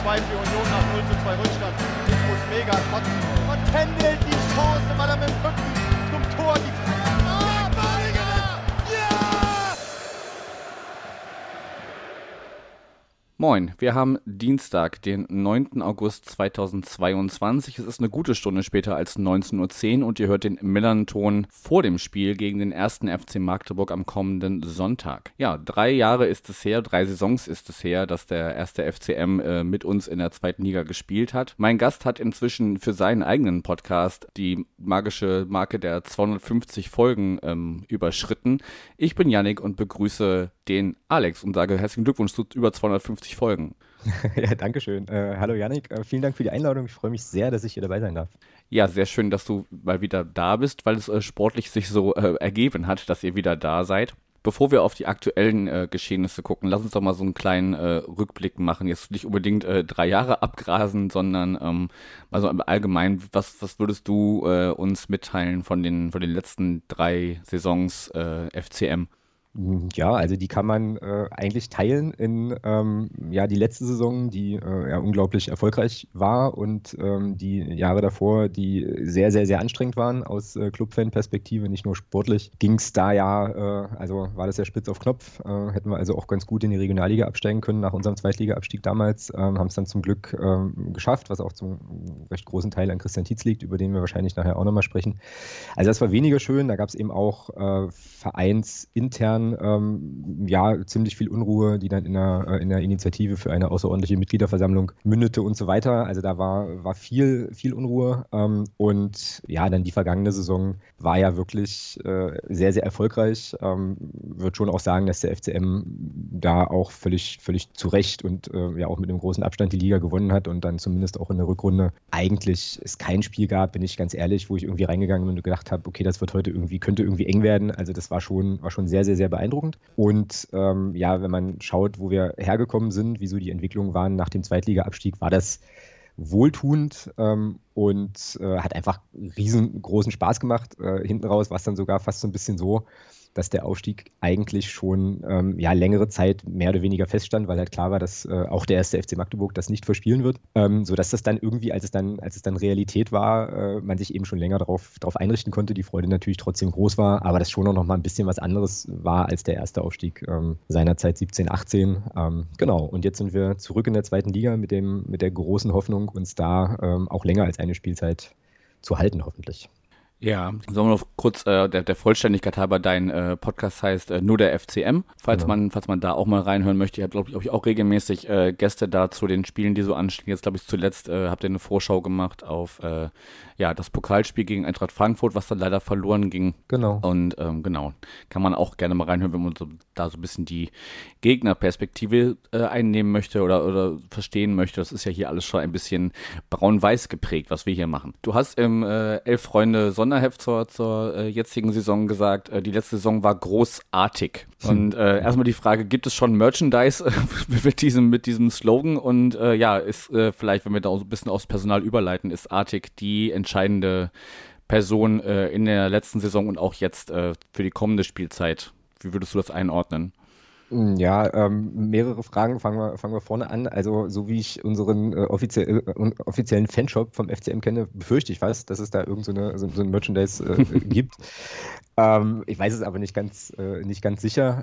2 für Union nach 0:2 Rückstand. Ich muss mega kotzen. Und Kendall die Chance, weil er mit dem Rücken zum Tor die Moin, wir haben Dienstag, den 9. August 2022. Es ist eine gute Stunde später als 19:10 Uhr und ihr hört den Millern-Ton vor dem Spiel gegen den 1. FC Magdeburg am kommenden Sonntag. Ja, 3 Jahre ist es her, 3 Saisons ist es her, dass der 1. FCM mit uns in der 2. Liga gespielt hat. Mein Gast hat inzwischen für seinen eigenen Podcast die magische Marke der 250 Folgen überschritten. Ich bin Yannick und begrüße den Alex und sage herzlichen Glückwunsch zu über 250 Folgen. Ja, danke schön. Hallo Yannick, vielen Dank für die Einladung. Ich freue mich sehr, dass ich hier dabei sein darf. Ja, sehr schön, dass du mal wieder da bist, weil es sportlich sich so ergeben hat, dass ihr wieder da seid. Bevor wir auf die aktuellen Geschehnisse gucken, lass uns doch mal so einen kleinen Rückblick machen. Jetzt nicht unbedingt 3 Jahre abgrasen, sondern also im Allgemeinen, was würdest du uns mitteilen von den letzten 3 Saisons FCM? Ja, also die kann man eigentlich teilen in die letzte Saison, die unglaublich erfolgreich war und die Jahre davor, die sehr, sehr, sehr anstrengend waren aus Clubfan-Perspektive, nicht nur sportlich. Ging es da war das ja spitz auf Knopf, hätten wir also auch ganz gut in die Regionalliga absteigen können nach unserem Zweitliga-Abstieg damals, haben es dann zum Glück geschafft, was auch zum recht großen Teil an Christian Tietz liegt, über den wir wahrscheinlich nachher auch nochmal sprechen. Also das war weniger schön, da gab es eben auch vereinsintern ziemlich viel Unruhe, die dann in der Initiative für eine außerordentliche Mitgliederversammlung mündete und so weiter. Also da war viel Unruhe und ja, dann die vergangene Saison war ja wirklich sehr, sehr erfolgreich. Würde schon auch sagen, dass der FCM da auch völlig zu Recht und auch mit einem großen Abstand die Liga gewonnen hat und dann zumindest auch in der Rückrunde eigentlich es kein Spiel gab, bin ich ganz ehrlich, wo ich irgendwie reingegangen bin und gedacht habe, okay, das wird heute könnte irgendwie eng werden. Also das war schon sehr, sehr, sehr beeindruckend. Und wenn man schaut, wo wir hergekommen sind, wieso die Entwicklungen waren nach dem Zweitliga-Abstieg, war das wohltuend und hat einfach riesengroßen Spaß gemacht. Hinten raus war es dann sogar fast so ein bisschen so, dass der Aufstieg eigentlich schon längere Zeit mehr oder weniger feststand, weil halt klar war, dass auch der 1. FC Magdeburg das nicht verspielen wird, sodass das dann irgendwie, als es dann Realität war, man sich eben schon länger darauf einrichten konnte, die Freude natürlich trotzdem groß war, aber das schon noch mal ein bisschen was anderes war als der erste Aufstieg seinerzeit 17, 18. Genau, und jetzt sind wir zurück in der 2. Liga mit der großen Hoffnung, uns da auch länger als eine Spielzeit zu halten, hoffentlich. Ja, sollen wir noch kurz der Vollständigkeit halber, dein Podcast heißt nur der FCM, falls man da auch mal reinhören möchte. Ihr habt, glaube ich, auch regelmäßig Gäste da zu den Spielen, die so anstehen. Jetzt, glaube ich, zuletzt habt ihr eine Vorschau gemacht auf das Pokalspiel gegen Eintracht Frankfurt, was dann leider verloren ging. Genau. Und genau, kann man auch gerne mal reinhören, wenn man da so ein bisschen die Gegnerperspektive einnehmen möchte oder verstehen möchte. Das ist ja hier alles schon ein bisschen braun-weiß geprägt, was wir hier machen. Du hast im 11 Freunde Sonderheft zur jetzigen Saison gesagt, die letzte Saison war großartig. Und erstmal die Frage, gibt es schon Merchandise mit diesem Slogan? Und ist vielleicht, wenn wir da auch ein bisschen aufs Personal überleiten, ist artig die entscheidende Person in der letzten Saison und auch jetzt für die kommende Spielzeit? Wie würdest du das einordnen? Ja, mehrere Fragen. Fangen wir vorne an. Also, so wie ich unseren offiziellen Fanshop vom FCM kenne, befürchte ich fast, dass es da so ein Merchandise gibt. Ich weiß es aber nicht ganz sicher.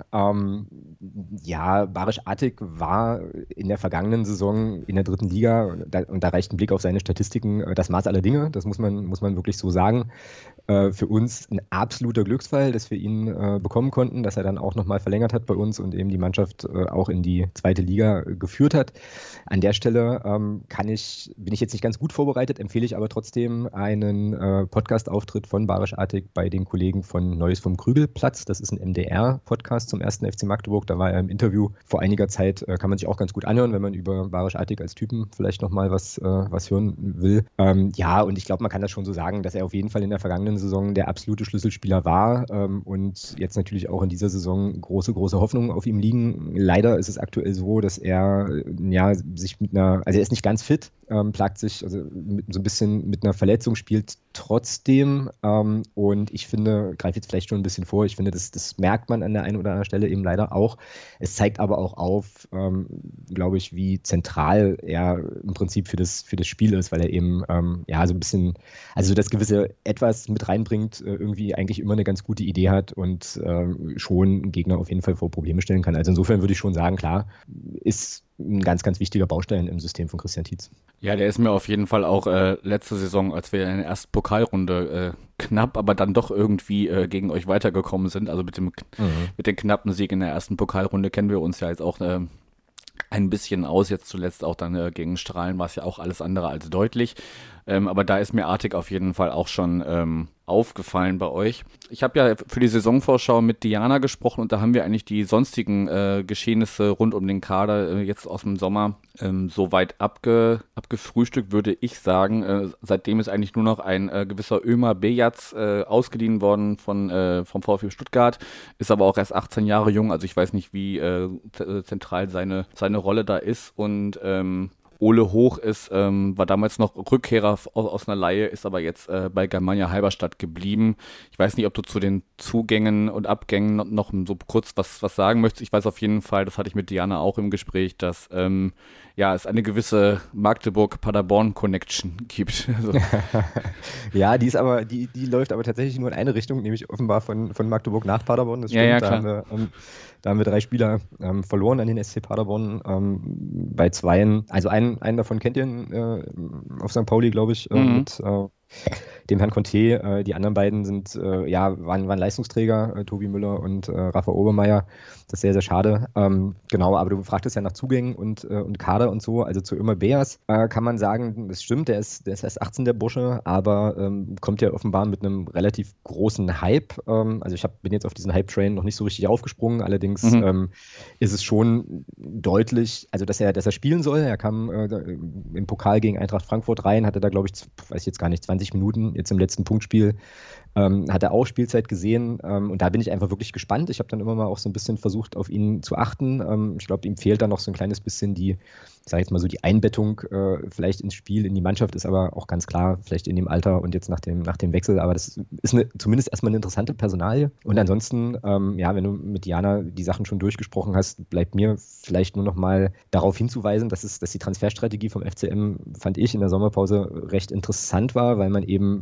Barisch Artig war in der vergangenen Saison in der 3. Liga, und da reicht ein Blick auf seine Statistiken, das Maß aller Dinge. Das muss man wirklich so sagen. Für uns ein absoluter Glücksfall, dass wir ihn bekommen konnten, dass er dann auch nochmal verlängert hat bei uns und eben die Mannschaft auch in die 2. Liga geführt hat. An der Stelle bin ich jetzt nicht ganz gut vorbereitet, empfehle ich aber trotzdem einen Podcast-Auftritt von Barisch Artig bei den Kollegen von Neues vom Krügelplatz. Das ist ein MDR-Podcast zum 1. FC Magdeburg. Da war er im Interview vor einiger Zeit, kann man sich auch ganz gut anhören, wenn man über Barisch Artig als Typen vielleicht nochmal was hören will. Und ich glaube, man kann das schon so sagen, dass er auf jeden Fall in der vergangenen Saison der absolute Schlüsselspieler war und jetzt natürlich auch in dieser Saison große Hoffnungen auf ihm liegen. Leider ist es aktuell so, dass er sich er ist nicht ganz fit, plagt sich so ein bisschen mit einer Verletzung, spielt trotzdem, und ich finde, greife jetzt vielleicht schon ein bisschen vor, ich finde, das merkt man an der einen oder anderen Stelle eben leider auch. Es zeigt aber auch auf, glaube ich, wie zentral er im Prinzip für das Spiel ist, weil er eben ja so ein bisschen, also das gewisse Etwas mit reinbringt, irgendwie eigentlich immer eine ganz gute Idee hat und schon einen Gegner auf jeden Fall vor Probleme stellen kann. Also insofern würde ich schon sagen, klar, ist ein ganz, ganz wichtiger Baustein im System von Christian Tietz. Ja, der ist mir auf jeden Fall auch letzte Saison, als wir in der ersten Pokalrunde knapp, aber dann doch irgendwie gegen euch weitergekommen sind. Also mit dem knappen Sieg in der ersten Pokalrunde kennen wir uns ja jetzt auch ein bisschen aus. Jetzt zuletzt auch dann gegen Strahlen war es ja auch alles andere als deutlich. Aber da ist mir Artig auf jeden Fall auch schon aufgefallen bei euch. Ich habe ja für die Saisonvorschau mit Diana gesprochen und da haben wir eigentlich die sonstigen Geschehnisse rund um den Kader jetzt aus dem Sommer soweit abgefrühstückt, würde ich sagen. Seitdem ist eigentlich nur noch ein gewisser Ömer Bejaz ausgeliehen worden vom VfB Stuttgart, ist aber auch erst 18 Jahre jung, also ich weiß nicht, wie zentral seine Rolle da ist und Ole Hoch war damals noch Rückkehrer aus einer Leihe, ist aber jetzt bei Germania Halberstadt geblieben. Ich weiß nicht, ob du zu den Zugängen und Abgängen noch so kurz was sagen möchtest. Ich weiß auf jeden Fall, das hatte ich mit Diana auch im Gespräch, dass es eine gewisse Magdeburg-Paderborn-Connection gibt. Also. Ja, die läuft aber tatsächlich nur in eine Richtung, nämlich offenbar von Magdeburg nach Paderborn. Das stimmt, ja, klar. Da haben wir 3 Spieler verloren an den SC Paderborn. Bei 2, also einen davon kennt ihr auf St. Pauli, glaube ich, mit dem Herrn Conte. Die anderen beiden waren Leistungsträger, Tobi Müller und Rafa Obermeier. Das ist sehr, sehr schade. Genau, aber du fragtest ja nach Zugängen und Kader und so. Also zu Ömer Beas kann man sagen, das stimmt, der ist erst 18, der Bursche, aber kommt ja offenbar mit einem relativ großen Hype. Also ich bin jetzt auf diesen Hype-Train noch nicht so richtig aufgesprungen, allerdings ist es schon deutlich, also dass er spielen soll. Er kam im Pokal gegen Eintracht Frankfurt rein, hatte da, glaube ich, weiß ich jetzt gar nicht, 20 Minuten jetzt im letzten Punktspiel. Hat er auch Spielzeit gesehen und da bin ich einfach wirklich gespannt. Ich habe dann immer mal auch so ein bisschen versucht, auf ihn zu achten. Ich glaube, ihm fehlt da noch so ein kleines bisschen die Einbettung vielleicht ins Spiel, in die Mannschaft ist aber auch ganz klar, vielleicht in dem Alter und jetzt nach dem Wechsel, aber das ist zumindest erstmal eine interessante Personalie. Und ansonsten, wenn du mit Diana die Sachen schon durchgesprochen hast, bleibt mir vielleicht nur noch mal darauf hinzuweisen, dass die Transferstrategie vom FCM, fand ich, in der Sommerpause recht interessant war, weil man eben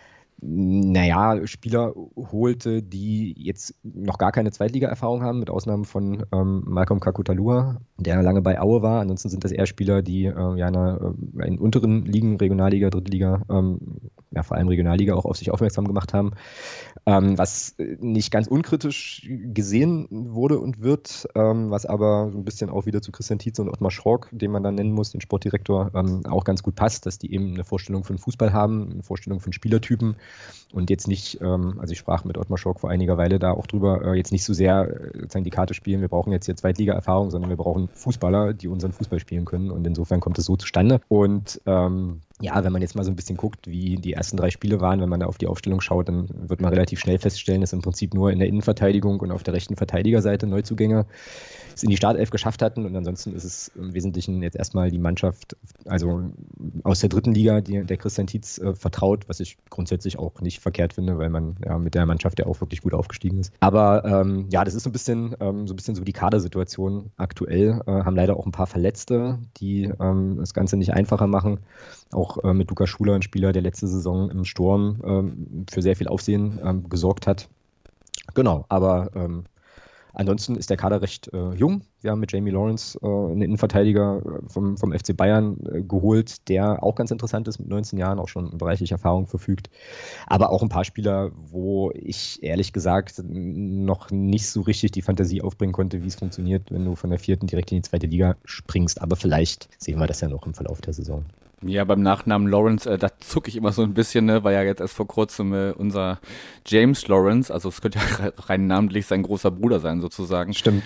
Spieler holte, die jetzt noch gar keine Zweitliga-Erfahrung haben, mit Ausnahme von Malcolm Kakutalua, der lange bei Aue war. Ansonsten sind das eher Spieler, die in unteren Ligen, Regionalliga, Drittliga, vor allem Regionalliga auch auf sich aufmerksam gemacht haben, was nicht ganz unkritisch gesehen wurde und wird, was aber so ein bisschen auch wieder zu Christian Tietze und Ottmar Schork, den man dann nennen muss, den Sportdirektor, auch ganz gut passt, dass die eben eine Vorstellung von Fußball haben, eine Vorstellung von Spielertypen und jetzt nicht, also ich sprach mit Ottmar Schork vor einiger Weile da auch drüber, jetzt nicht so sehr sozusagen die Karte spielen, wir brauchen jetzt hier Zweitliga-Erfahrung, sondern wir brauchen Fußballer, die unseren Fußball spielen können und insofern kommt es so zustande und wenn man jetzt mal so ein bisschen guckt, wie die ersten 3 Spiele waren, wenn man da auf die Aufstellung schaut, dann wird man relativ schnell feststellen, dass im Prinzip nur in der Innenverteidigung und auf der rechten Verteidigerseite Neuzugänge es in die Startelf geschafft hatten und ansonsten ist es im Wesentlichen jetzt erstmal die Mannschaft, also aus der dritten Liga, der Christian Tietz vertraut, was ich grundsätzlich auch nicht verkehrt finde, weil man mit der Mannschaft ja auch wirklich gut aufgestiegen ist. Aber das ist so ein bisschen so die Kadersituation aktuell, haben leider auch ein paar Verletzte, die das Ganze nicht einfacher machen. Auch mit Lukas Schuler, ein Spieler, der letzte Saison im Sturm für sehr viel Aufsehen gesorgt hat. Genau, aber ansonsten ist der Kader recht jung. Wir haben mit Jamie Lawrence einen Innenverteidiger vom FC Bayern geholt, der auch ganz interessant ist, mit 19 Jahren auch schon bereichlich Erfahrung verfügt. Aber auch ein paar Spieler, wo ich ehrlich gesagt noch nicht so richtig die Fantasie aufbringen konnte, wie es funktioniert, wenn du von der 4. direkt in die 2. Liga springst. Aber vielleicht sehen wir das ja noch im Verlauf der Saison. Ja, beim Nachnamen Lawrence, da zucke ich immer so ein bisschen, ne, weil ja jetzt erst vor kurzem unser James Lawrence, also es könnte ja rein namentlich sein großer Bruder sein sozusagen, stimmt,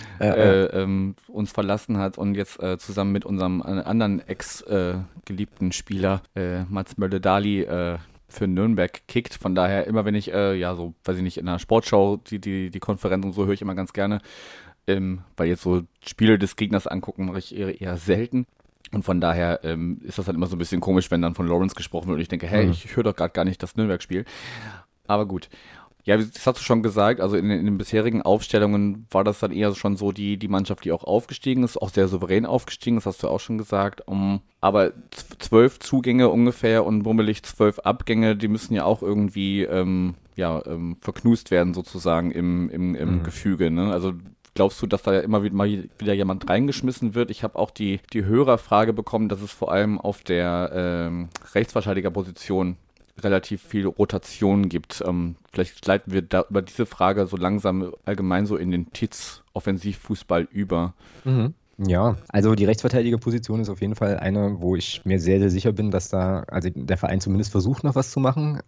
uns verlassen hat und jetzt zusammen mit unserem anderen ex-geliebten Spieler Mats Mölle-Dali für Nürnberg kickt. Von daher immer, wenn ich in der Sportschau die Konferenz und so höre ich immer ganz gerne, weil jetzt so Spiele des Gegners angucken mache ich eher selten. Und von daher ist das dann immer so ein bisschen komisch, wenn dann von Lawrence gesprochen wird und ich denke, hey, ich höre doch gerade gar nicht das Nürnberg-Spiel. Aber gut. Ja, das hast du schon gesagt, also in den bisherigen Aufstellungen war das dann eher schon so die Mannschaft, die auch aufgestiegen ist, auch sehr souverän aufgestiegen, das hast du auch schon gesagt. Aber 12 Zugänge ungefähr und bummelig 12 Abgänge, die müssen ja auch irgendwie verknust werden sozusagen im Gefüge, ne? Also glaubst du, dass da immer wieder jemand reingeschmissen wird? Ich habe auch die Hörerfrage bekommen, dass es vor allem auf der Rechtsverteidigerposition relativ viel Rotation gibt. Vielleicht leiten wir da über diese Frage so langsam allgemein so in den TIZ-Offensivfußball über. Mhm. Ja, also die Rechtsverteidigerposition ist auf jeden Fall eine, wo ich mir sehr, sehr sicher bin, dass da, also der Verein zumindest versucht, noch was zu machen.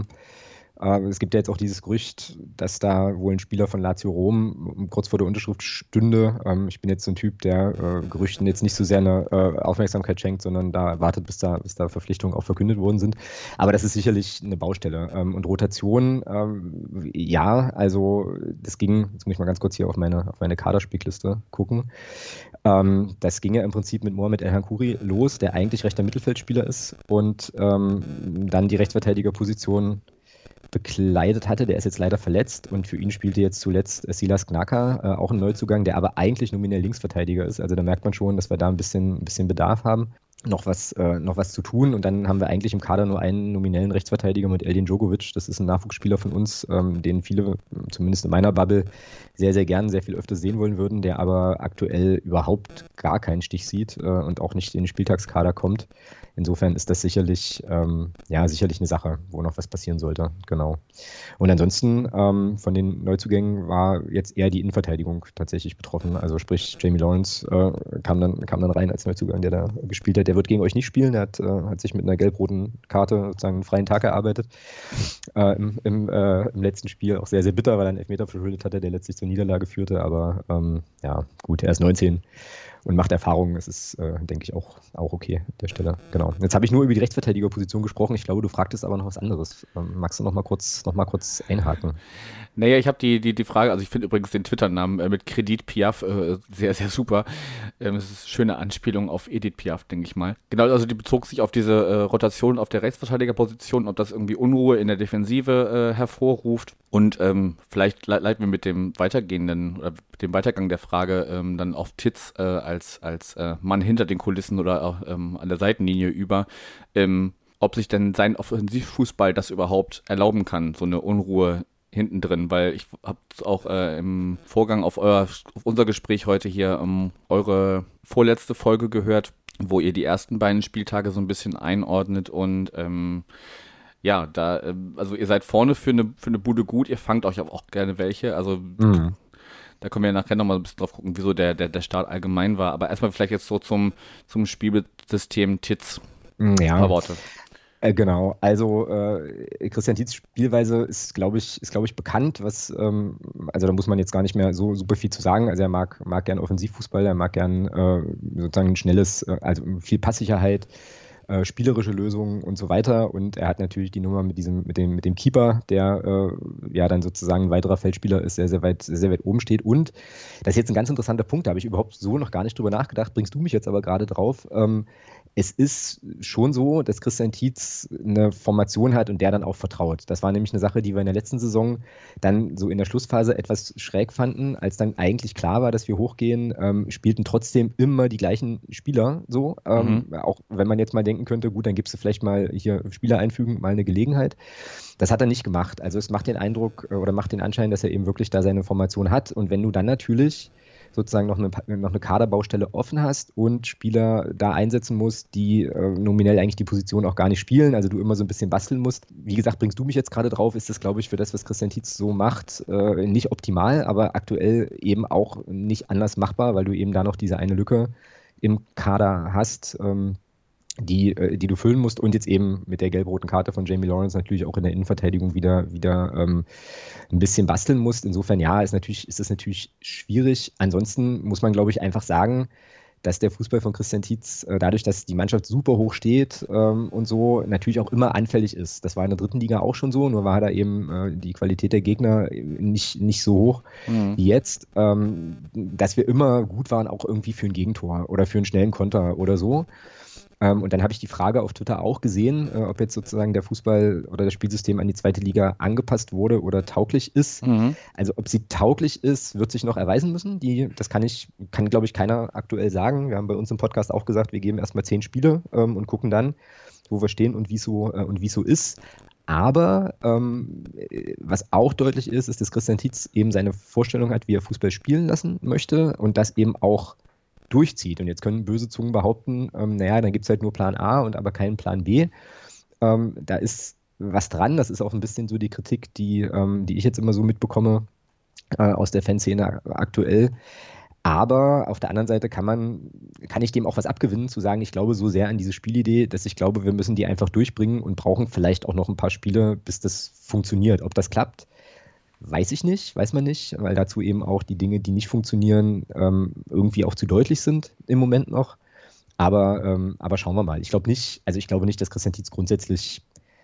Es gibt ja jetzt auch dieses Gerücht, dass da wohl ein Spieler von Lazio Rom kurz vor der Unterschrift stünde. Ich bin jetzt so ein Typ, der Gerüchten jetzt nicht so sehr eine Aufmerksamkeit schenkt, sondern da wartet, bis da Verpflichtungen auch verkündet worden sind. Aber das ist sicherlich eine Baustelle. Und Rotation, ja, also das ging, jetzt muss ich mal ganz kurz hier auf meine Kaderspielliste gucken. Das ging ja im Prinzip mit Mohamed El Hankouri los, der eigentlich rechter Mittelfeldspieler ist und dann die Rechtsverteidigerposition bekleidet hatte. Der ist jetzt leider verletzt und für ihn spielte jetzt zuletzt Silas Gnaka, auch ein Neuzugang, der aber eigentlich nominell Linksverteidiger ist. Also da merkt man schon, dass wir da ein bisschen Bedarf haben, noch was zu tun. Und dann haben wir eigentlich im Kader nur einen nominellen Rechtsverteidiger mit Eldin Djogovic. Das ist ein Nachwuchsspieler von uns, den viele, zumindest in meiner Bubble, sehr, sehr gern, sehr viel öfter sehen wollen würden, der aber aktuell überhaupt gar keinen Stich sieht und auch nicht in den Spieltagskader kommt. Insofern ist das sicherlich eine Sache, wo noch was passieren sollte. Genau. Und ansonsten von den Neuzugängen war jetzt eher die Innenverteidigung tatsächlich betroffen. Also sprich, Jamie Lawrence kam dann rein als Neuzugang, der da gespielt hat. Der wird gegen euch nicht spielen. Der hat sich mit einer gelb-roten Karte sozusagen einen freien Tag erarbeitet. Im letzten Spiel auch sehr, sehr bitter, weil er einen Elfmeter verschuldet hatte, der letztlich zur Niederlage führte. Aber gut, er ist 19. Und macht Erfahrungen, das ist, denke ich, auch okay an der Stelle. Genau. Jetzt habe ich nur über die Rechtsverteidigerposition gesprochen. Ich glaube, du fragtest aber noch was anderes. Magst du noch mal kurz einhaken? Naja, ich habe die Frage, also ich finde übrigens den Twitter-Namen mit Kredit Piaf sehr, sehr super. Es ist eine schöne Anspielung auf Edith Piaf, denke ich mal. Genau, also die bezog sich auf diese Rotation auf der Rechtsverteidigerposition, ob das irgendwie Unruhe in der Defensive hervorruft. Und vielleicht leiten wir mit dem Weitergang der Frage dann auf Titz als Mann hinter den Kulissen oder auch an der Seitenlinie über, ob sich denn sein Offensivfußball das überhaupt erlauben kann, so eine Unruhe hinten drin, weil ich habe auch im Vorgang auf unser Gespräch heute hier eure vorletzte Folge gehört, wo ihr die ersten beiden Spieltage so ein bisschen einordnet und also ihr seid vorne für eine Bude gut, ihr fangt euch auch gerne welche, also da können wir ja nachher nochmal ein bisschen drauf gucken, wieso der Start allgemein war, aber erstmal vielleicht jetzt so zum Spielsystem Titz. Ein paar Worte. Genau, also Christian Tietz' Spielweise ist, glaube ich, bekannt, also da muss man jetzt gar nicht mehr so super viel zu sagen. Also er mag gern Offensivfußball, er mag gern sozusagen ein schnelles, also viel Passsicherheit, spielerische Lösungen und so weiter. Und er hat natürlich die Nummer mit dem Keeper, der dann sozusagen ein weiterer Feldspieler ist, sehr, sehr weit oben steht. Und das ist jetzt ein ganz interessanter Punkt, da habe ich überhaupt so noch gar nicht drüber nachgedacht, bringst du mich jetzt aber gerade drauf. Es ist schon so, dass Christian Tietz eine Formation hat und der dann auch vertraut. Das war nämlich eine Sache, die wir in der letzten Saison dann so in der Schlussphase etwas schräg fanden, als dann eigentlich klar war, dass wir hochgehen, spielten trotzdem immer die gleichen Spieler so. Auch wenn man jetzt mal denken könnte, gut, dann gibst du vielleicht mal hier Spieler einfügen, mal eine Gelegenheit. Das hat er nicht gemacht. Also es macht den Eindruck oder macht den Anschein, dass er eben wirklich da seine Formation hat. Und wenn du dann natürlich sozusagen noch eine Kaderbaustelle offen hast und Spieler da einsetzen musst, die nominell eigentlich die Position auch gar nicht spielen, also du immer so ein bisschen basteln musst. Wie gesagt, bringst du mich jetzt gerade drauf, ist das, glaube ich, für das, was Christian Tietz so macht, nicht optimal, aber aktuell eben auch nicht anders machbar, weil du eben da noch diese eine Lücke im Kader hast, die du füllen musst und jetzt eben mit der gelb-roten Karte von Jamie Lawrence natürlich auch in der Innenverteidigung wieder ein bisschen basteln musst. Insofern, ja, ist das natürlich schwierig. Ansonsten muss man, glaube ich, einfach sagen, dass der Fußball von Christian Tietz dadurch, dass die Mannschaft super hoch steht und so, natürlich auch immer anfällig ist. Das war in der dritten Liga auch schon so, nur war da eben die Qualität der Gegner nicht so hoch wie jetzt, dass wir immer gut waren, auch irgendwie für ein Gegentor oder für einen schnellen Konter oder so. Und dann habe ich die Frage auf Twitter auch gesehen, ob jetzt sozusagen der Fußball oder das Spielsystem an die zweite Liga angepasst wurde oder tauglich ist. Also ob sie tauglich ist, wird sich noch erweisen müssen. Das kann glaube ich, keiner aktuell sagen. Wir haben bei uns im Podcast auch gesagt, wir geben erstmal 10 Spiele und gucken dann, wo wir stehen und wie es so ist. Aber was auch deutlich ist, dass Christian Tietz eben seine Vorstellung hat, wie er Fußball spielen lassen möchte und das eben auch durchzieht. Und jetzt können böse Zungen behaupten, naja, dann gibt es halt nur Plan A und aber keinen Plan B. Da ist was dran. Das ist auch ein bisschen so die Kritik, die ich jetzt immer so mitbekomme aus der Fanszene aktuell. Aber auf der anderen Seite kann ich dem auch was abgewinnen, zu sagen, ich glaube so sehr an diese Spielidee, dass ich glaube, wir müssen die einfach durchbringen und brauchen vielleicht auch noch ein paar Spiele, bis das funktioniert. Ob das klappt, weiß man nicht, weil dazu eben auch die Dinge, die nicht funktionieren, irgendwie auch zu deutlich sind im Moment noch. Aber schauen wir mal. Ich glaube nicht, dass Christian Tietz grundsätzlich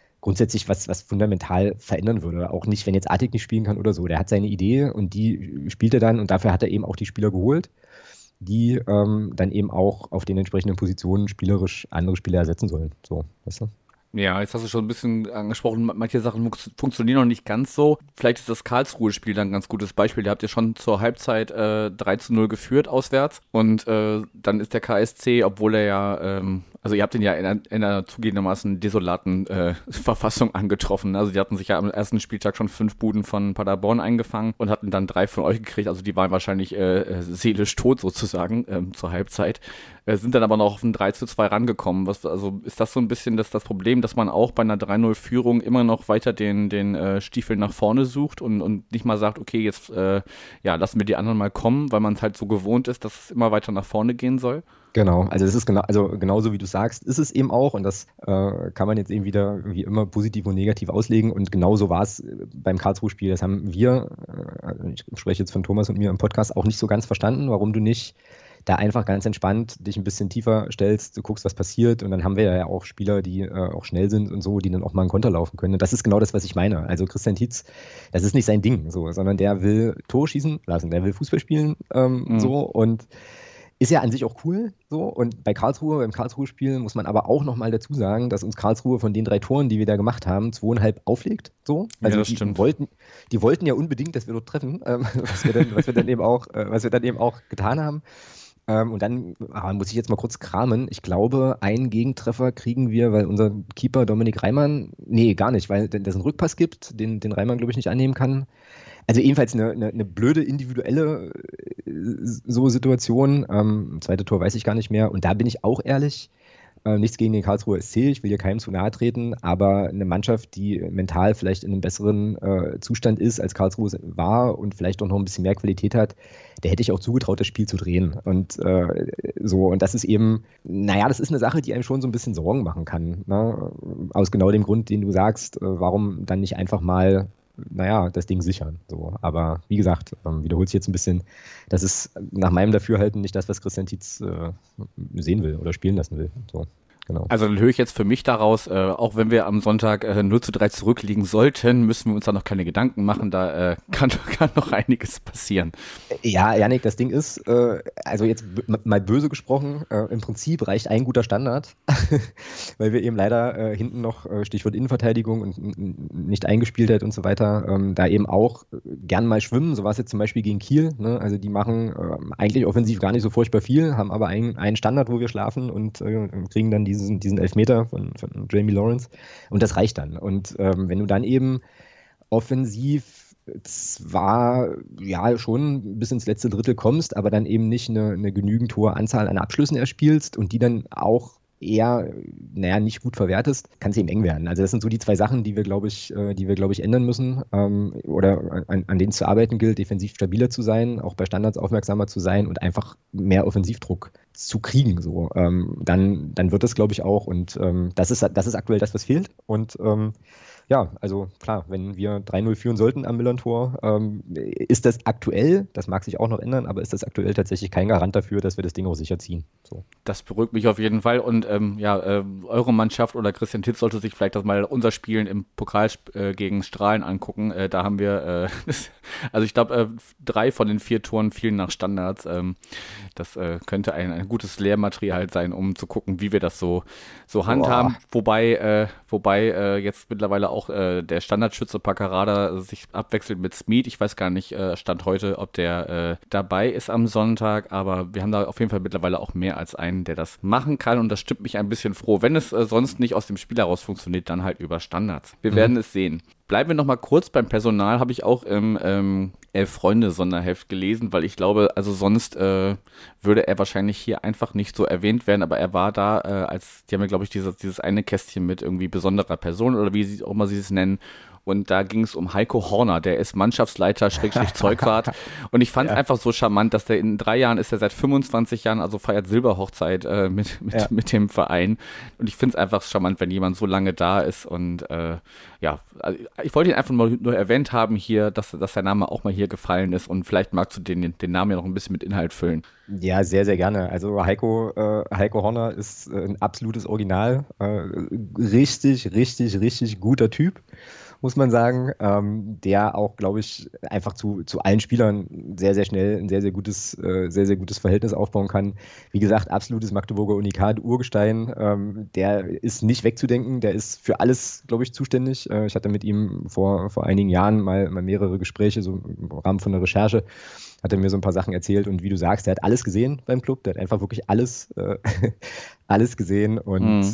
was fundamental verändern würde. Auch nicht, wenn jetzt Atik nicht spielen kann oder so. Der hat seine Idee und die spielt er dann und dafür hat er eben auch die Spieler geholt, die dann eben auch auf den entsprechenden Positionen spielerisch andere Spieler ersetzen sollen. So, weißt du? Ja, jetzt hast du schon ein bisschen angesprochen, manche Sachen funktionieren noch nicht ganz so. Vielleicht ist das Karlsruhe-Spiel dann ein ganz gutes Beispiel. Da habt ihr schon zur Halbzeit 3-0 geführt auswärts und dann ist der KSC, obwohl er ja, also ihr habt ihn ja in einer zugegebenermaßen desolaten Verfassung angetroffen. Also die hatten sich ja am ersten Spieltag schon 5 Buden von Paderborn eingefangen und hatten dann 3 von euch gekriegt. Also die waren wahrscheinlich seelisch tot sozusagen zur Halbzeit. Sind dann aber noch auf ein 3-2 rangekommen. Also ist das so ein bisschen das Problem, dass man auch bei einer 3-0-Führung immer noch weiter den Stiefel nach vorne sucht und nicht mal sagt, okay, jetzt lassen wir die anderen mal kommen, weil man es halt so gewohnt ist, dass es immer weiter nach vorne gehen soll? Genau, also es ist genauso wie du sagst, ist es eben auch und das kann man jetzt eben wieder wie immer positiv und negativ auslegen und genauso war es beim Karlsruhe-Spiel. Das haben wir, ich spreche jetzt von Thomas und mir im Podcast, auch nicht so ganz verstanden, warum du nicht da einfach ganz entspannt dich ein bisschen tiefer stellst, du guckst, was passiert und dann haben wir ja auch Spieler, die auch schnell sind und so, die dann auch mal einen Konter laufen können. Und das ist genau das, was ich meine. Also Christian Tietz, das ist nicht sein Ding, so, sondern der will Tore schießen lassen, der will Fußball spielen so und ist ja an sich auch cool, so. Und beim Karlsruhe-Spiel muss man aber auch nochmal dazu sagen, dass uns Karlsruhe von den 3 Toren, die wir da gemacht haben, 2,5 auflegt, so. Also ja, das stimmt. Die wollten ja unbedingt, dass wir dort treffen, was wir dann eben auch getan haben. Und dann muss ich jetzt mal kurz kramen. Ich glaube, einen Gegentreffer kriegen wir, weil unser Keeper Dominik Reimann, nee, gar nicht, weil es einen Rückpass gibt, den Reimann, glaube ich, nicht annehmen kann. Also ebenfalls eine blöde individuelle so Situation. Zweite Tor weiß ich gar nicht mehr. Und da bin ich auch ehrlich, nichts gegen den Karlsruher SC, ich will hier keinem zu nahe treten, aber eine Mannschaft, die mental vielleicht in einem besseren Zustand ist, als Karlsruhe war und vielleicht auch noch ein bisschen mehr Qualität hat, der hätte ich auch zugetraut, das Spiel zu drehen. Und und das ist eben, das ist eine Sache, die einem schon so ein bisschen Sorgen machen kann. Ne? Aus genau dem Grund, den du sagst, warum dann nicht einfach mal das Ding sichern. So. Aber wie gesagt, wiederholt sich jetzt ein bisschen, das ist nach meinem Dafürhalten nicht das, was Christian Tietz sehen will oder spielen lassen will. So. Genau. Also dann höre ich jetzt für mich daraus, auch wenn wir am Sonntag 0-3 zurückliegen sollten, müssen wir uns da noch keine Gedanken machen, da kann noch einiges passieren. Ja, Jannik, das Ding ist, also jetzt mal böse gesprochen, im Prinzip reicht ein guter Standard, weil wir eben leider hinten noch, Stichwort Innenverteidigung und nicht Eingespieltheit und so weiter, da eben auch gern mal schwimmen, so war es jetzt zum Beispiel gegen Kiel, ne? Also die machen eigentlich offensiv gar nicht so furchtbar viel, haben aber einen Standard, wo wir schlafen und kriegen dann diesen Elfmeter von Jamie Lawrence und das reicht dann. Und wenn du dann eben offensiv zwar schon bis ins letzte Drittel kommst, aber dann eben nicht eine genügend hohe Anzahl an Abschlüssen erspielst und die dann auch eher, nicht gut verwertest, kann es eben eng werden. Also das sind so die 2 Sachen, die wir, glaube ich, ändern müssen oder an denen zu arbeiten gilt, defensiv stabiler zu sein, auch bei Standards aufmerksamer zu sein und einfach mehr Offensivdruck zu kriegen. So. Dann wird es, glaube ich, auch und das ist aktuell das, was fehlt und Ja, also klar, wenn wir 3-0 führen sollten am Millern-Tor, ist das aktuell, das mag sich auch noch ändern, aber ist das aktuell tatsächlich kein Garant dafür, dass wir das Ding auch sicher ziehen. So. Das beruhigt mich auf jeden Fall. Und eure Mannschaft oder Christian Titz sollte sich vielleicht das mal unser Spielen im Pokal gegen Strahlen angucken. Da haben wir, also ich glaube, 3 von den 4 Toren fielen nach Standards. Das könnte ein gutes Lehrmaterial sein, um zu gucken, wie wir das so handhaben. Wobei jetzt mittlerweile auch der Standardschütze Paccarada sich abwechselt mit Smeed. Ich weiß gar nicht, Stand heute, ob der dabei ist am Sonntag, aber wir haben da auf jeden Fall mittlerweile auch mehr als einen, der das machen kann, und das stimmt mich ein bisschen froh. Wenn es sonst nicht aus dem Spiel heraus funktioniert, dann halt über Standards. Wir werden es sehen. Bleiben wir nochmal kurz beim Personal, habe ich auch im Elf-Freunde-Sonderheft gelesen, weil ich glaube, also sonst würde er wahrscheinlich hier einfach nicht so erwähnt werden, aber er war da, die haben ja, glaube ich, dieses eine Kästchen mit irgendwie besonderer Person oder wie sie auch mal sie es nennen. Und da ging es um Heiko Horner, der ist Mannschaftsleiter Zeugwart. Und ich fand es einfach so charmant, dass der in 3 Jahren ist er seit 25 Jahren, also feiert Silberhochzeit mit dem Verein. Und ich finde es einfach charmant, wenn jemand so lange da ist. Und ich wollte ihn einfach nur erwähnt haben hier, dass sein Name auch mal hier gefallen ist. Und vielleicht magst du den Namen ja noch ein bisschen mit Inhalt füllen. Ja, sehr, sehr gerne. Also Heiko Horner ist ein absolutes Original. Richtig, richtig, richtig guter Typ, muss man sagen, der auch, glaube ich, einfach zu allen Spielern sehr, sehr schnell ein sehr, sehr gutes Verhältnis aufbauen kann. Wie gesagt, absolutes Magdeburger Unikat, Urgestein, der ist nicht wegzudenken, der ist für alles, glaube ich, zuständig. Ich hatte mit ihm vor einigen Jahren mal mehrere Gespräche, so im Rahmen von der Recherche, hat er mir so ein paar Sachen erzählt, und wie du sagst, der hat alles gesehen beim Club, der hat einfach wirklich alles gesehen, und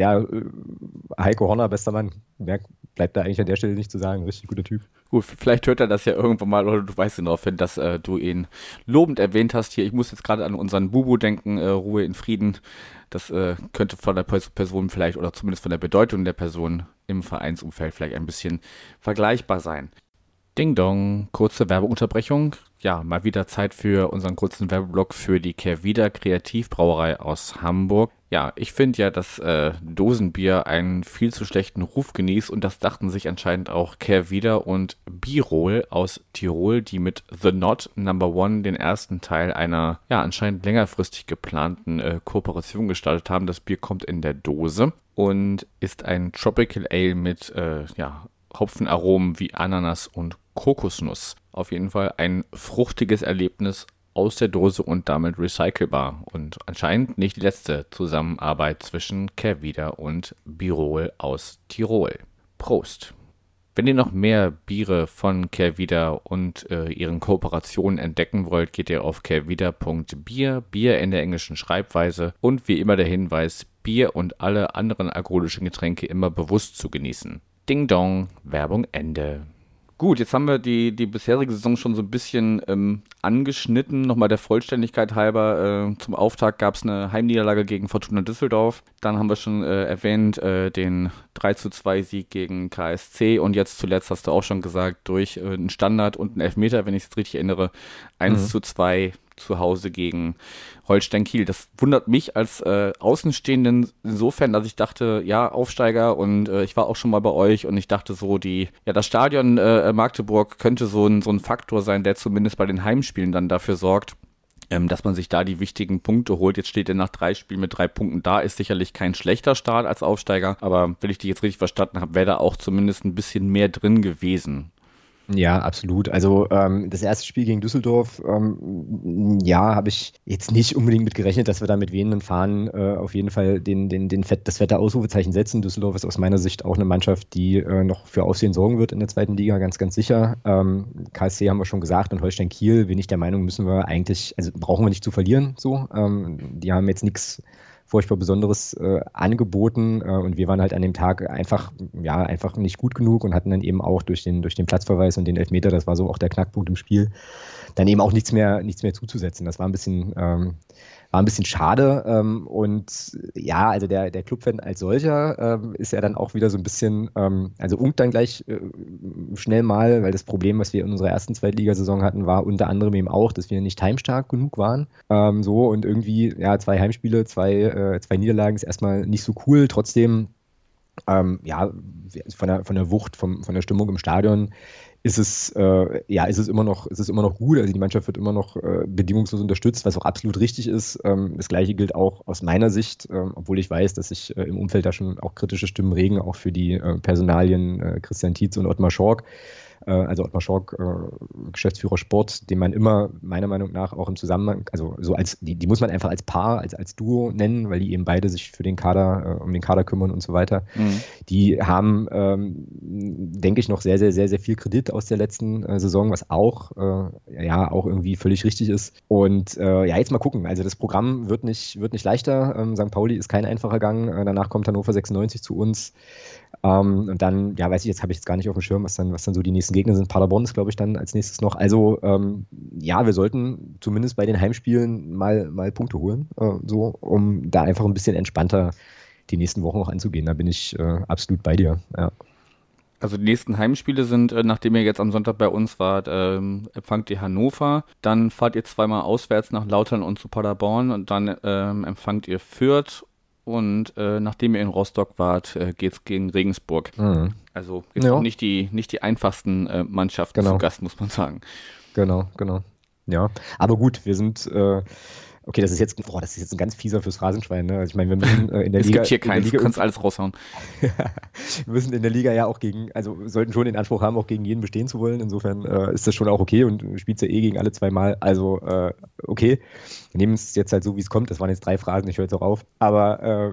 Heiko Horner, bester Mann, mehr bleibt da eigentlich an der Stelle nicht zu sagen, richtig guter Typ. Gut, vielleicht hört er das ja irgendwann mal, oder du weißt ihn darauf hin, dass du ihn lobend erwähnt hast hier. Ich muss jetzt gerade an unseren Bubu denken, Ruhe in Frieden. Das könnte von der Person vielleicht, oder zumindest von der Bedeutung der Person im Vereinsumfeld vielleicht ein bisschen vergleichbar sein. Ding Dong, kurze Werbeunterbrechung. Ja, mal wieder Zeit für unseren kurzen Werbeblock für die Kehrwieder Kreativbrauerei aus Hamburg. Ja, ich finde ja, dass Dosenbier einen viel zu schlechten Ruf genießt, und das dachten sich anscheinend auch Kehrwieder und Birol aus Tirol, die mit The Knot No. 1 den ersten Teil einer anscheinend längerfristig geplanten Kooperation gestartet haben. Das Bier kommt in der Dose und ist ein Tropical Ale mit Hopfenaromen wie Ananas und Kokosnuss. Auf jeden Fall ein fruchtiges Erlebnis aus der Dose und damit recycelbar. Und anscheinend nicht die letzte Zusammenarbeit zwischen Kehrwieder und Birol aus Tirol. Prost! Wenn ihr noch mehr Biere von Kehrwieder und ihren Kooperationen entdecken wollt, geht ihr auf kehrwieder.bier, Bier in der englischen Schreibweise, und wie immer der Hinweis, Bier und alle anderen alkoholischen Getränke immer bewusst zu genießen. Ding Dong, Werbung Ende. Gut, jetzt haben wir die bisherige Saison schon so ein bisschen angeschnitten. Nochmal der Vollständigkeit halber. Zum Auftakt gab es eine Heimniederlage gegen Fortuna Düsseldorf. Dann haben wir schon erwähnt den 3:2-Sieg gegen KSC. Und jetzt zuletzt hast du auch schon gesagt, durch einen Standard und einen Elfmeter, wenn ich es jetzt richtig erinnere, 1:2 zu Hause gegen Holstein Kiel. Das wundert mich als Außenstehenden insofern, dass ich dachte, ja, Aufsteiger, und ich war auch schon mal bei euch, und ich dachte so, das Stadion Magdeburg könnte so ein Faktor sein, der zumindest bei den Heimspielen dann dafür sorgt, dass man sich da die wichtigen Punkte holt. Jetzt steht er nach 3 Spielen mit 3 Punkten da, ist sicherlich kein schlechter Start als Aufsteiger, aber wenn ich dich jetzt richtig verstanden habe, wäre da auch zumindest ein bisschen mehr drin gewesen. Ja, absolut. Also das erste Spiel gegen Düsseldorf, habe ich jetzt nicht unbedingt mit gerechnet, dass wir da mit wehenden Fahnen auf jeden Fall das fette Ausrufezeichen setzen. Düsseldorf ist aus meiner Sicht auch eine Mannschaft, die noch für Aufsehen sorgen wird in der 2. Liga, ganz, ganz sicher. KSC haben wir schon gesagt, und Holstein Kiel, bin ich der Meinung, brauchen wir nicht zu verlieren. So, die haben jetzt nichts furchtbar Besonderes angeboten, und wir waren halt an dem Tag einfach nicht gut genug und hatten dann eben auch durch den Platzverweis und den Elfmeter, das war so auch der Knackpunkt im Spiel, dann eben auch nichts mehr zuzusetzen. Das war ein bisschen schade, und ja, also der Clubfan als solcher ist ja dann auch wieder so ein bisschen, unkt dann gleich schnell mal, weil das Problem, was wir in unserer ersten Zweitligasaison hatten, war unter anderem eben auch, dass wir nicht heimstark genug waren, und irgendwie, 2 Heimspiele, 2 Niederlagen ist erstmal nicht so cool. Trotzdem Ja, von der Wucht, von der Stimmung im Stadion ist es immer noch gut. Also die Mannschaft wird immer noch bedingungslos unterstützt, was auch absolut richtig ist. Das Gleiche gilt auch aus meiner Sicht, obwohl ich weiß, dass sich im Umfeld da schon auch kritische Stimmen regen, auch für die Personalien Christian Tietz und Ottmar Schork. Also Ottmar Schork, Geschäftsführer Sport, den man immer meiner Meinung nach auch im Zusammenhang, also so als, die muss man einfach als Paar, als Duo nennen, weil die eben beide sich für den Kader, um den Kader kümmern und so weiter. Mhm. Die haben, denke ich, noch sehr, sehr, sehr, sehr viel Kredit aus der letzten Saison, was auch irgendwie völlig richtig ist. Und jetzt mal gucken. Also das Programm wird nicht leichter. St. Pauli ist kein einfacher Gang. Danach kommt Hannover 96 zu uns. Und dann, habe ich jetzt gar nicht auf dem Schirm, was dann so die nächsten Gegner sind. Paderborn ist, glaube ich, dann als nächstes noch. Also, wir sollten zumindest bei den Heimspielen mal Punkte holen, um da einfach ein bisschen entspannter die nächsten Wochen auch anzugehen. Da bin ich absolut bei dir, ja. Also die nächsten Heimspiele sind, nachdem ihr jetzt am Sonntag bei uns wart, empfangt ihr Hannover, dann fahrt ihr zweimal auswärts nach Lautern und zu Paderborn und dann empfangt ihr Fürth. Und nachdem ihr in Rostock wart, geht's gegen Regensburg. Mhm. Also jetzt auch nicht die einfachsten Mannschaften zu Gast, muss man sagen. Genau. Ja, aber gut, wir sind, okay, das ist jetzt ein ganz fieser fürs Phrasenschwein, ne? Also ich meine, wir müssen in der Liga... Es gibt hier keins, du kannst alles raushauen. Wir müssen in der Liga ja auch sollten schon den Anspruch haben, auch gegen jeden bestehen zu wollen. Insofern ist das schon auch okay und du spielst ja gegen alle zweimal, also okay. Wir nehmen es jetzt halt so, wie es kommt. Das waren jetzt 3 Phrasen, ich höre jetzt auch auf. Aber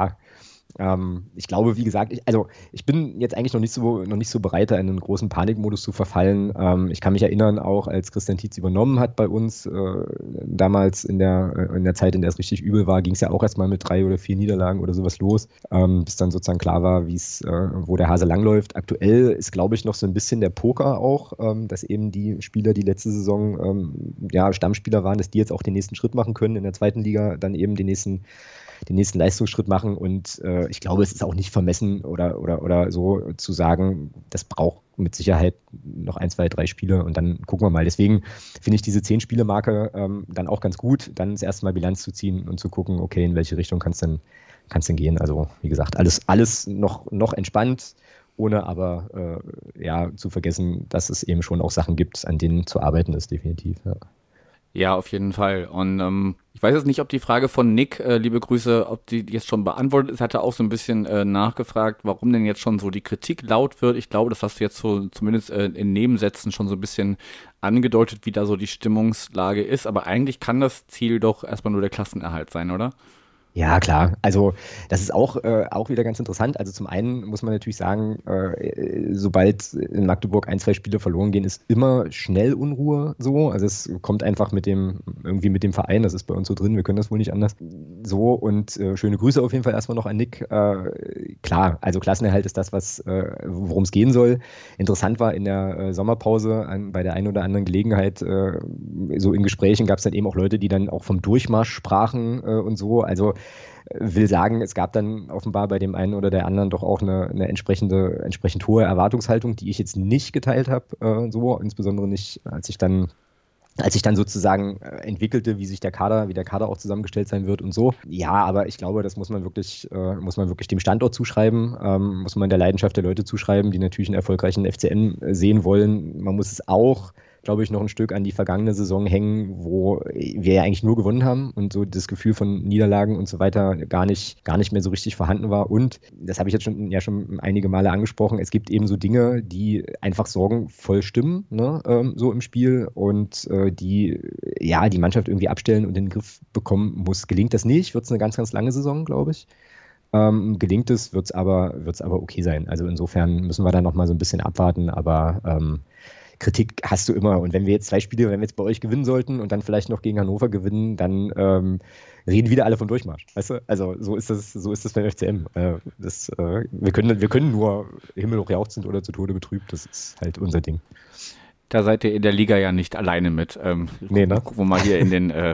ich glaube, wie gesagt, ich bin jetzt eigentlich noch nicht so bereit, in einen großen Panikmodus zu verfallen. Ich kann mich erinnern, auch als Christian Tietz übernommen hat bei uns, damals in der Zeit, in der es richtig übel war, ging es ja auch erstmal mit 3 oder 4 Niederlagen oder sowas los, bis dann sozusagen klar war, wo der Hase langläuft. Aktuell ist, glaube ich, noch so ein bisschen der Poker auch, dass eben die Spieler, die letzte Saison Stammspieler waren, dass die jetzt auch den nächsten Schritt machen können in der zweiten Liga, dann eben den nächsten Leistungsschritt machen und ich glaube, es ist auch nicht vermessen oder so zu sagen, das braucht mit Sicherheit noch 1, 2, 3 Spiele und dann gucken wir mal. Deswegen finde ich diese 10-Spiele-Marke dann auch ganz gut, dann das erste Mal Bilanz zu ziehen und zu gucken, okay, in welche Richtung kann es denn gehen. Also wie gesagt, alles noch entspannt, ohne aber zu vergessen, dass es eben schon auch Sachen gibt, an denen zu arbeiten ist, definitiv. Ja. Ja, auf jeden Fall. Und ich weiß jetzt nicht, ob die Frage von Nick, liebe Grüße, ob die jetzt schon beantwortet ist. Hat er auch so ein bisschen nachgefragt, warum denn jetzt schon so die Kritik laut wird. Ich glaube, das hast du jetzt so zumindest in Nebensätzen schon so ein bisschen angedeutet, wie da so die Stimmungslage ist. Aber eigentlich kann das Ziel doch erstmal nur der Klassenerhalt sein, oder? Ja, klar. Also das ist auch wieder ganz interessant. Also zum einen muss man natürlich sagen, sobald in Magdeburg 1, 2 Spiele verloren gehen, ist immer schnell Unruhe so. Also es kommt einfach mit dem Verein, das ist bei uns so drin, wir können das wohl nicht anders. So und schöne Grüße auf jeden Fall erstmal noch an Nick. Klar, also Klassenerhalt ist das, worum es gehen soll. Interessant war in der Sommerpause bei der einen oder anderen Gelegenheit, so in Gesprächen gab es dann eben auch Leute, die dann auch vom Durchmarsch sprachen und so. Also will sagen, es gab dann offenbar bei dem einen oder der anderen doch auch eine entsprechend hohe Erwartungshaltung, die ich jetzt nicht geteilt habe, insbesondere nicht, als ich dann sozusagen entwickelte, wie der Kader auch zusammengestellt sein wird und so. Ja, aber ich glaube, das muss man wirklich dem Standort zuschreiben, muss man der Leidenschaft der Leute zuschreiben, die natürlich einen erfolgreichen FCN sehen wollen. Man muss es auch, glaube ich, noch ein Stück an die vergangene Saison hängen, wo wir ja eigentlich nur gewonnen haben und so das Gefühl von Niederlagen und so weiter gar nicht mehr so richtig vorhanden war. Und das habe ich jetzt schon einige Male angesprochen, es gibt eben so Dinge, die einfach sorgenvoll stimmen, ne, so im Spiel und die Mannschaft irgendwie abstellen und in den Griff bekommen muss. Gelingt das nicht, wird es eine ganz, ganz lange Saison, glaube ich. Gelingt es, wird es aber okay sein. Also insofern müssen wir da noch mal so ein bisschen abwarten, aber Kritik hast du immer. Und wenn wir jetzt 2 Spiele, wenn wir jetzt bei euch gewinnen sollten und dann vielleicht noch gegen Hannover gewinnen, dann reden wieder alle von Durchmarsch. Weißt du? Also so ist das beim FCM. Wir können nur himmelhoch jauchzend oder zu Tode betrübt. Das ist halt unser Ding. Da seid ihr in der Liga ja nicht alleine mit. Nee, ne? Gucken wir mal hier in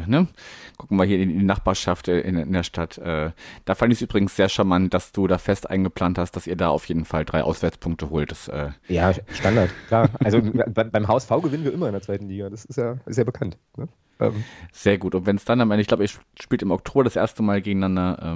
die Nachbarschaft in der Stadt. Da fand ich es übrigens sehr charmant, dass du da fest eingeplant hast, dass ihr da auf jeden Fall 3 Auswärtspunkte holt. Ja, Standard, klar. Also beim HSV gewinnen wir immer in der zweiten Liga. Das ist ja bekannt. Ne? Sehr gut. Und wenn es dann am Ende, ich glaube, ihr spielt im Oktober das erste Mal gegeneinander.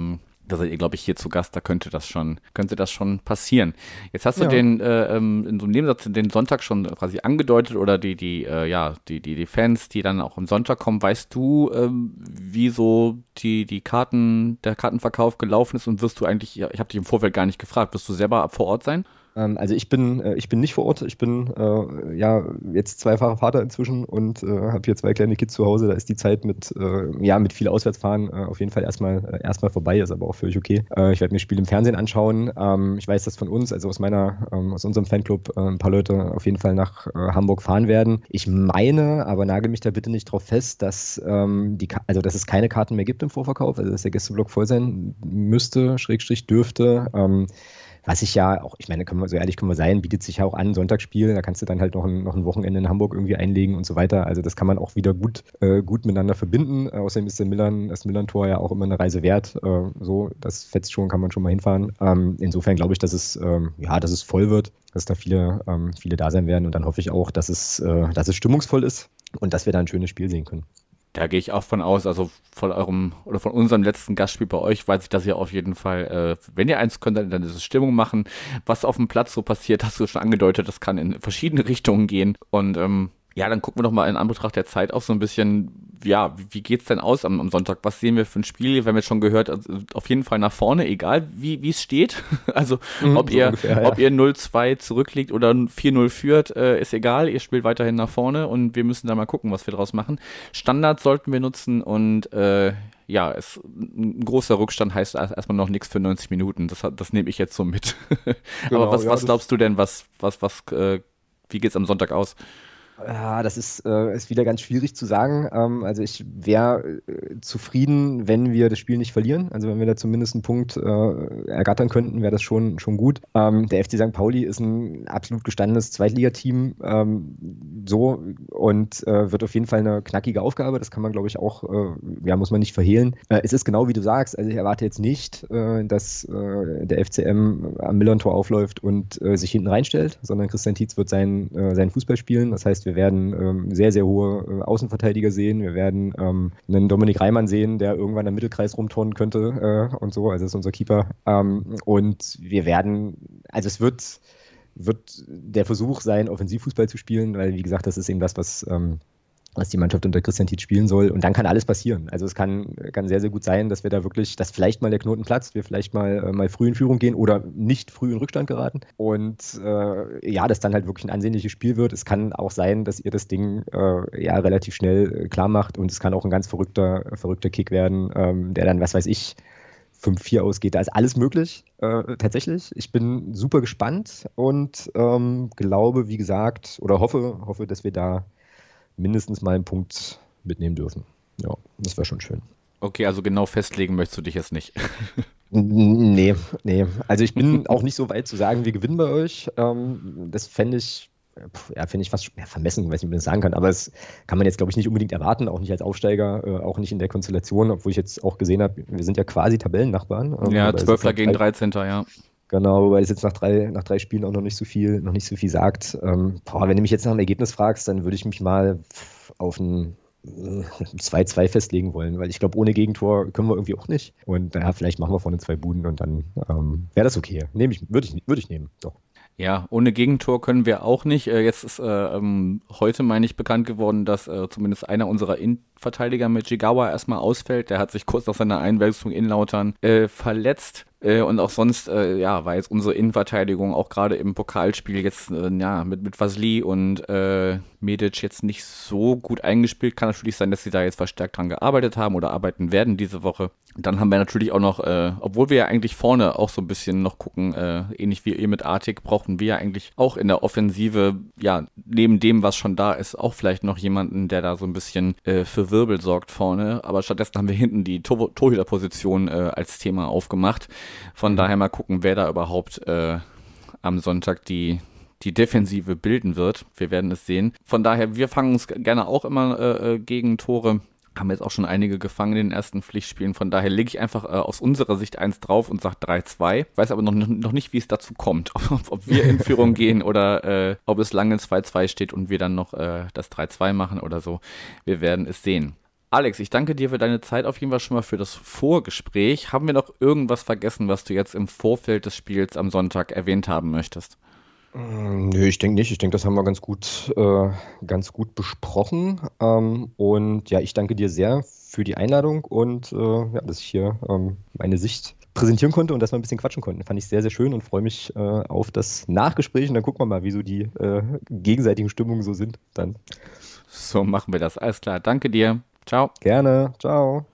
Da seid ihr, glaube ich, hier zu Gast, da könnte das schon passieren. Jetzt hast du in so einem Nebensatz den Sonntag schon quasi angedeutet oder die Fans, die dann auch am Sonntag kommen. Weißt du, wie so der Kartenverkauf gelaufen ist und wirst du eigentlich, ich habe dich im Vorfeld gar nicht gefragt, wirst du selber vor Ort sein? Also ich bin nicht vor Ort. Ich bin jetzt zweifacher Vater inzwischen und habe hier 2 kleine Kids zu Hause. Da ist die Zeit mit viel Auswärtsfahren auf jeden Fall erstmal vorbei, ist aber auch völlig okay. Ich werde mir Spiele im Fernsehen anschauen. Ich weiß, dass von uns, also aus unserem Fanclub, ein paar Leute auf jeden Fall nach Hamburg fahren werden. Ich meine, aber nagel mich da bitte nicht drauf fest, dass dass es keine Karten mehr gibt im Vorverkauf, also dass der Gästeblock voll sein müsste, / dürfte. Was ich ja auch, ich meine, so ehrlich können wir sein, bietet sich ja auch an, Sonntagsspiel, da kannst du dann halt noch ein Wochenende in Hamburg irgendwie einlegen und so weiter. Also das kann man auch wieder gut miteinander verbinden. Außerdem ist das Millern-Tor ja auch immer eine Reise wert. Das fetzt schon, kann man schon mal hinfahren. Insofern glaube ich, dass es voll wird, dass da viele da sein werden und dann hoffe ich auch, dass es stimmungsvoll ist und dass wir da ein schönes Spiel sehen können. Da gehe ich auch von aus, also von unserem letzten Gastspiel bei euch, weiß ich, dass ihr auf jeden Fall, wenn ihr eins könnt, dann ist es Stimmung machen. Was auf dem Platz so passiert, hast du schon angedeutet, das kann in verschiedene Richtungen gehen. Und dann gucken wir doch mal in Anbetracht der Zeit auch so ein bisschen, wie geht's denn aus am Sonntag? Was sehen wir für ein Spiel? Wir haben jetzt schon gehört, also auf jeden Fall nach vorne, egal wie es steht. Also ob ihr 0-2 zurückliegt oder 4-0 führt, ist egal. Ihr spielt weiterhin nach vorne und wir müssen da mal gucken, was wir draus machen. Standards sollten wir nutzen und ein großer Rückstand heißt erstmal noch nichts für 90 Minuten. Das nehme ich jetzt so mit. Genau, aber was glaubst du denn, wie geht's am Sonntag aus? Ja, das ist wieder ganz schwierig zu sagen. Also ich wäre zufrieden, wenn wir das Spiel nicht verlieren. Also wenn wir da zumindest einen Punkt ergattern könnten, wäre das schon gut. Der FC St. Pauli ist ein absolut gestandenes Zweitligateam und wird auf jeden Fall eine knackige Aufgabe. Das kann man, glaube ich, auch, muss man nicht verhehlen. Es ist genau wie du sagst. Also ich erwarte jetzt nicht, dass der FCM am Millern-Tor aufläuft und sich hinten reinstellt, sondern Christian Tietz wird seinen Fußball spielen. Das heißt, wir werden sehr, sehr hohe Außenverteidiger sehen. Wir werden einen Dominik Reimann sehen, der irgendwann im Mittelkreis rumturnen könnte und so. Also das ist unser Keeper. Und wir werden, also es wird der Versuch sein, Offensivfußball zu spielen, weil, wie gesagt, das ist eben das, was die Mannschaft unter Christian Tietz spielen soll. Und dann kann alles passieren. Also es kann sehr, sehr gut sein, dass wir da wirklich, dass vielleicht mal der Knoten platzt, wir vielleicht mal früh in Führung gehen oder nicht früh in Rückstand geraten. Und das dann halt wirklich ein ansehnliches Spiel wird. Es kann auch sein, dass ihr das Ding relativ schnell klar macht und es kann auch ein ganz verrückter Kick werden, der dann, 5-4 ausgeht. Da ist alles möglich, tatsächlich. Ich bin super gespannt und glaube, wie gesagt, oder hoffe, dass wir da mindestens mal einen Punkt mitnehmen dürfen. Ja, das wäre schon schön. Okay, also genau festlegen möchtest du dich jetzt nicht. Nee. Also ich bin auch nicht so weit zu sagen, wir gewinnen bei euch. Das fände ich fast vermessen, weiß nicht, wie man das sagen kann. Aber das kann man jetzt, glaube ich, nicht unbedingt erwarten, auch nicht als Aufsteiger, auch nicht in der Konstellation, obwohl ich jetzt auch gesehen habe, wir sind ja quasi Tabellennachbarn. Ja, 12. gegen 13. ja. Genau, wobei es jetzt nach drei Spielen auch noch nicht so viel sagt. Wenn du mich jetzt nach dem Ergebnis fragst, dann würde ich mich mal auf ein 2-2 festlegen wollen, weil ich glaube, ohne Gegentor können wir irgendwie auch nicht. Und vielleicht machen wir vorne 2 Buden und dann wäre das okay. Würde ich nehmen, doch. Ja, ohne Gegentor können wir auch nicht. Jetzt ist heute, meine ich, bekannt geworden, dass zumindest einer unserer Innenverteidiger mit Jigawa erstmal ausfällt. Der hat sich kurz nach seiner Einwechslung in Lautern verletzt. Und auch sonst, war jetzt unsere Innenverteidigung auch gerade im Pokalspiel jetzt, mit Vasili und Medic jetzt nicht so gut eingespielt. Kann natürlich sein, dass sie da jetzt verstärkt dran gearbeitet haben oder arbeiten werden diese Woche. Dann haben wir natürlich auch noch, obwohl wir ja eigentlich vorne auch so ein bisschen noch gucken, ähnlich wie ihr mit Artig, brauchen wir ja eigentlich auch in der Offensive, neben dem, was schon da ist, auch vielleicht noch jemanden, der da so ein bisschen für Wirbel sorgt vorne. Aber stattdessen haben wir hinten die Torhüterposition als Thema aufgemacht. Von daher mal gucken, wer da überhaupt am Sonntag die Defensive bilden wird. Wir werden es sehen. Von daher, wir fangen uns gerne auch immer gegen Tore. Haben jetzt auch schon einige gefangen in den ersten Pflichtspielen. Von daher lege ich einfach aus unserer Sicht 1 drauf und sage 3-2. Weiß aber noch nicht, wie es dazu kommt. Ob wir in Führung gehen oder ob es lange 2-2 steht und wir dann noch das 3-2 machen oder so. Wir werden es sehen. Alex, ich danke dir für deine Zeit auf jeden Fall schon mal für das Vorgespräch. Haben wir noch irgendwas vergessen, was du jetzt im Vorfeld des Spiels am Sonntag erwähnt haben möchtest? Nö, ich denke nicht. Ich denke, das haben wir ganz gut besprochen. Und ja, ich danke dir sehr für die Einladung und ja, dass ich hier meine Sicht präsentieren konnte und dass wir ein bisschen quatschen konnten. Fand ich sehr, sehr schön und freue mich auf das Nachgespräch. Und dann gucken wir mal, wie so die gegenseitigen Stimmungen so sind. Dann So machen wir das. Alles klar. Danke dir. Ciao. gerne. Ciao.